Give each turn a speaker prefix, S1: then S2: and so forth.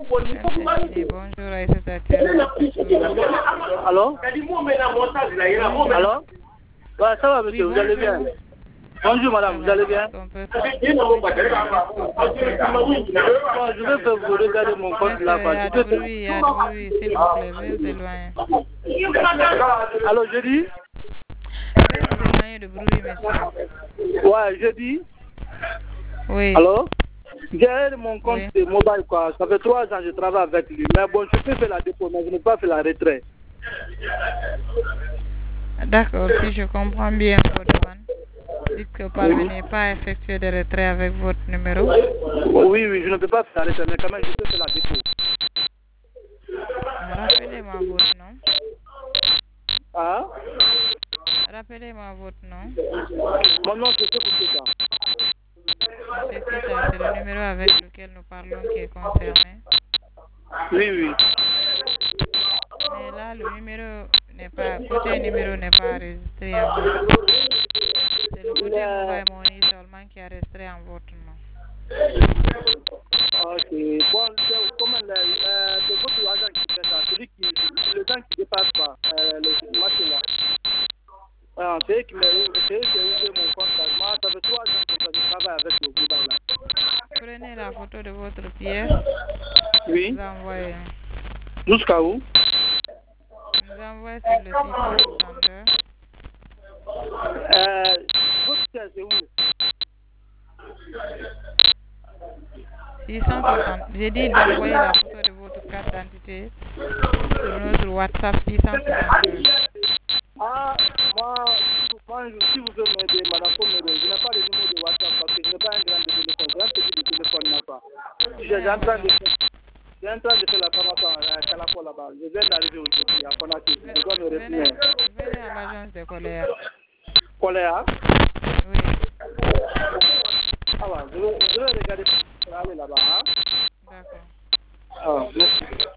S1: Bonjour, Aïssata.
S2: Allô? Allô? Ouais, ça va, monsieur,
S1: Oui,
S2: vous allez bien? Bonjour, madame, vous allez bien?
S1: Bon,
S2: Je vais faire vous regarder mon compte là.
S1: il y a du bruit, s'il vous plaît, veuillez vous éloigner.
S2: Allô, je dis?
S1: Veuillez vous éloigner de bruit, monsieur.
S2: Ouais, je dis?
S1: Oui.
S2: Allô? J'ai mon compte
S1: Oui.
S2: de mobile, quoi. Ça fait 3 ans que je travaille avec lui. Mais bon, je peux faire la dépôt, mais je n'ai pas fait la retraite.
S1: D'accord, si je comprends bien votre demande, dites que vous parvenez pas à effectuer des retraits avec votre numéro.
S2: Oui, je ne peux pas faire la retraite, mais quand même, je peux faire la dépôt.
S1: Rappelez-moi votre nom.
S2: Ah?
S1: Rappelez-moi votre nom.
S2: Mon nom, c'est Sekousseta.
S1: Monsieur Sita, c'est le numéro avec lequel nous parlons qui est concerné.
S2: Oui.
S1: Mais là, le numéro n'est pas, côté numéro n'est pas enregistré en votre nom. C'est le côté mobile money seulement qui est enregistré en votre nom.
S2: Ok. Bon, comment c'est votre agent qui fait ça, celui qui, le temps qui dépasse pas, le match là. C'est eux qui ont ouvert mon compte. Moi, ça fait 3 ans que je travaille avec le mobile là.
S1: Prenez la photo de votre pièce.
S2: Oui.
S1: Vous envoyez.
S2: Jusqu'à où?
S1: Nous envoyez sur le 662.
S2: Votre pièce c'est où?
S1: 660. J'ai dit d'envoyer la photo de votre carte d'identité sur notre WhatsApp 662.
S2: Ah, moi, si vous pouvez m'aider, madame, pour m'aider, je n'ai pas le numéro de WhatsApp parce que je n'ai pas un grand téléphone, j'ai un petit téléphone là-bas. Je suis en train de faire la formation à Kalako là-bas. Je viens d'arriver aujourd'hui à Konaki. Je dois me
S1: Venez
S2: répondre.
S1: à l'agence de Coléa.
S2: Coléa?
S1: Oui.
S2: Ah ouais, je vais regarder pour aller là-bas. Hein?
S1: D'accord.
S2: Ah, merci.